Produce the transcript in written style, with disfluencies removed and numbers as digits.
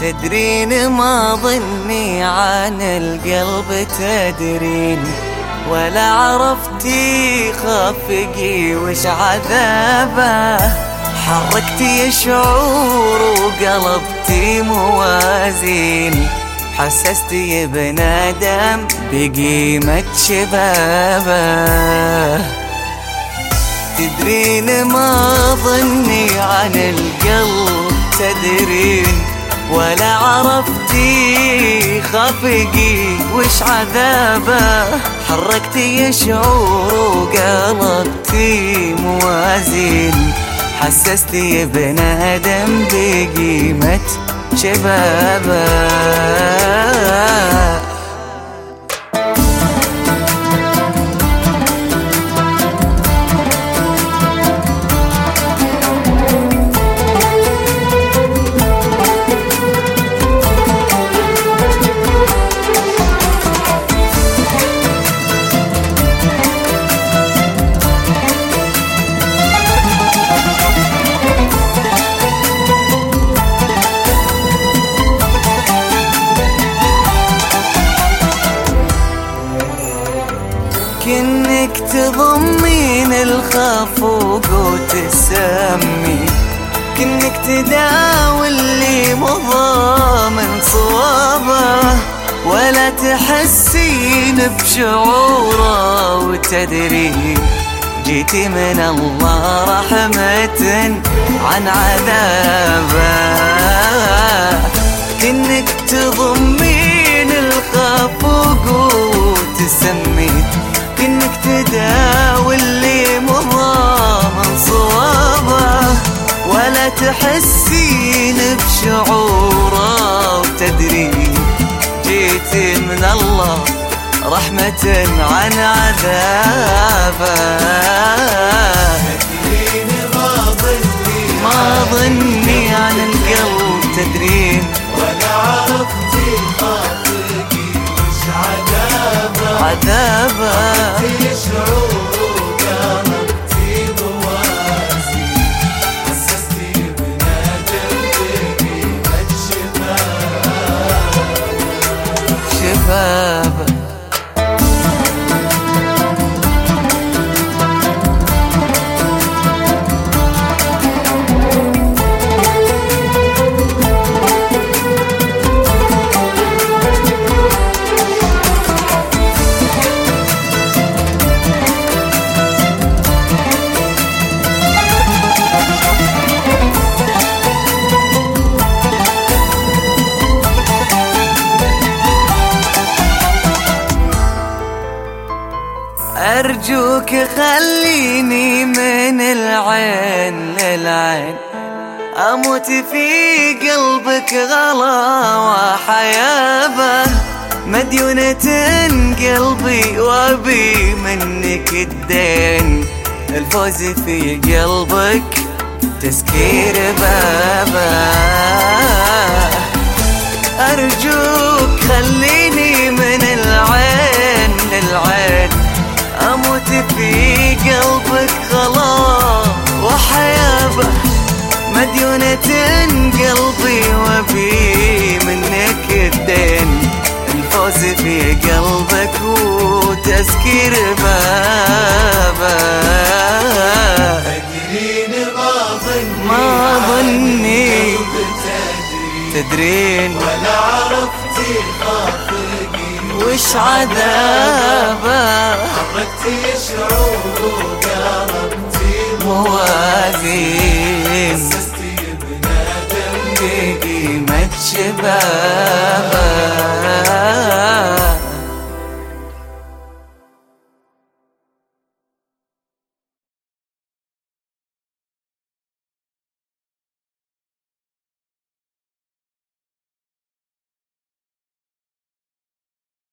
تدرين ما ظني عن القلب تدرين، ولا عرفتي خفقي وش عذابه. حركتي شعور وقلبتي موازين، حسستي بندم بقيمة شبابه. تدرين ما ظني عن القلب تدرين، ولا عرفتي خفقي وش عذابه. حركتي شعور وقلبتي موازين، حسستي بندم بقيمة شبابه. كنك تضمين الخفوق وتسمي، كنك تداوي اللي مضامن صوابه، ولا تحسين بشعوره وتدرين. جيتي من الله رحمة عن عذابه. كنك تضمين الخفوق وتسمي، كنك تداوي اللي مضامن صوابه، ولا تحسين بشعوره وتدرين. جيتي من الله رحمة عن عذابه. تدرين ما ظني عن القلب تدرين، ولا عرفتي خاطري وش عذابه. عذابه شعور وقلبتي موازي، حسستي بندم بقيمة شبابه. أرجوك خليني من العين للعين، أموت في قلبك غلا وحيابه. مديونة قلبي وأبي منك الدين، الفوز في قلبك تسكير بابه. أرجوك خليني من العين للعين، أموت في قلبك خلاص وحيابه. مديونة قلبي وأبي منك الدين، الفوز في قلبك وتسكير بابه. تدرين ما ظني تدرين، ولا عرفتي خاطري وش عذابه. حركتي شعور وقلبتي موازين، حسستي بندم بقيمة شبابه.